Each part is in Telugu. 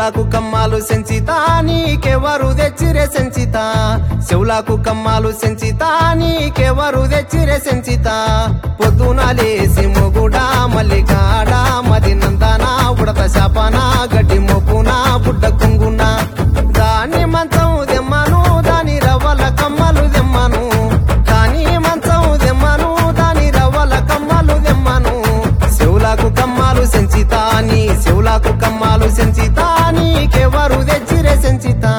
చెవులకు కమ్మాలు సెంచితా నీకెవరు తెచ్చిరే సెంచితా చెవులకు కమ్మాలు సెంచితా నీకెవరు తెచ్చిరే సెంచితా పొద్దున లేసి మొగుడా మల్లిగాడ మది నందన ఉడత శాపన గడ్డి మొప్పున బుడ్డ కుంగున దాని మంచం దెమ్మను దాని రవ్వల కమ్మలు దెమ్మను దాని మంచం దెమ్మను దాని రవ్వల కమ్మలు దెమ్మను చెవులకు కమ్మాలు సెంచితా నీ చెవులకు కమ్మాలు సెంచితా నీకెవరు తెచ్చిరే సెంచితా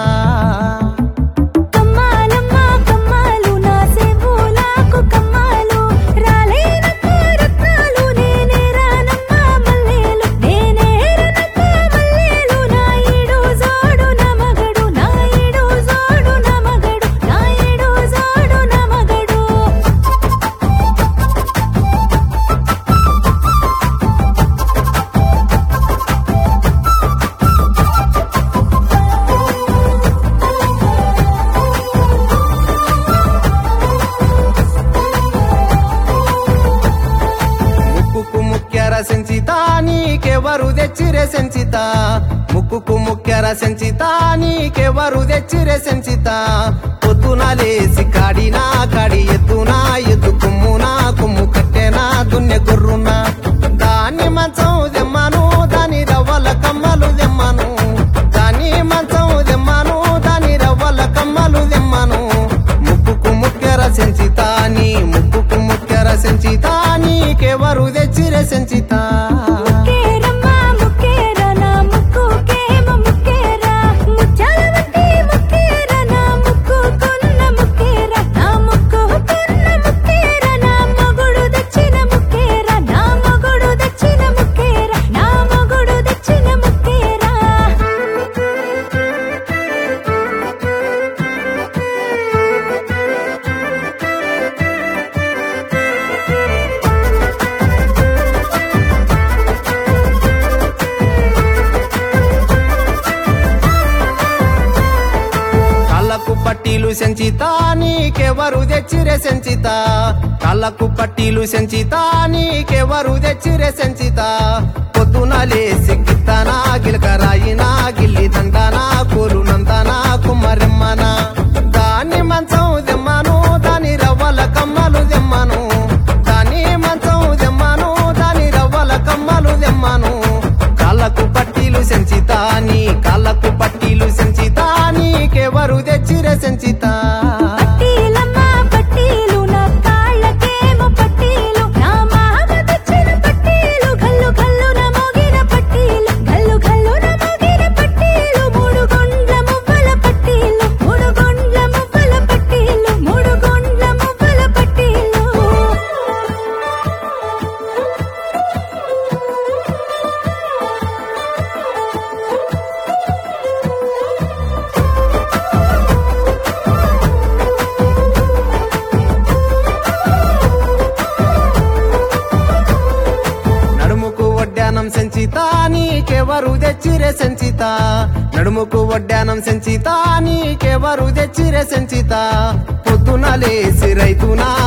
సెంచితా నీకెవరు తెచ్చిరే సెంచితా ముక్కుకు ముక్కెర సెంచితా నీకెవరు తెచ్చిరే సెంచితా పొద్దున లేసి కాడినా కాడి ఎత్తునా ఎత్తు కుమ్మునా కుమ్ము కట్టెనా దున్నె గొర్రునా దాన్ని మంచం దెమ్మను దాని రవ్వల కమ్మలు దెమ్మను దాన్ని మంచం దెమ్మను దాని రవ్వల కమ్మలు దెమ్మను ముక్కుకు ముక్కెర సెంచితా నీ ముక్కుకు ముక్కెర సెంచితా నీకెవరు తెచ్చిరే సెంచితా పట్టీలు సెంచితా నీకెవరు తెచ్చిరే సెంచితా కళ్ళకు పట్టీలు సెంచితా నీకెవరు తెచ్చిరే సెంచితా పొద్దున లేసి గిత్తనా గిలకరాయినా గిల్లి దండనా కోలు నందనా కుమ్మరెమ్మన దాన్ని మంచం దెమ్మను దాని రవ్వల కమ్మలు దెమ్మను దాన్ని మంచం దెమ్మను దాని రవ్వల కమ్మలు దెమ్మను కాళ్ళకు పట్టీలు సెంచితా నీ కాళ్ళకు పట్టీలు సెంచితా నీకెవరు తెచ్చిరే సెంచితా సెంచితా నీకెవరు తెచ్చిరే సెంచితా నడుముకు వడ్డానం సెంచితా నీకెవరు తెచ్చిరే సెంచితా పొద్దున లేసి రైతునా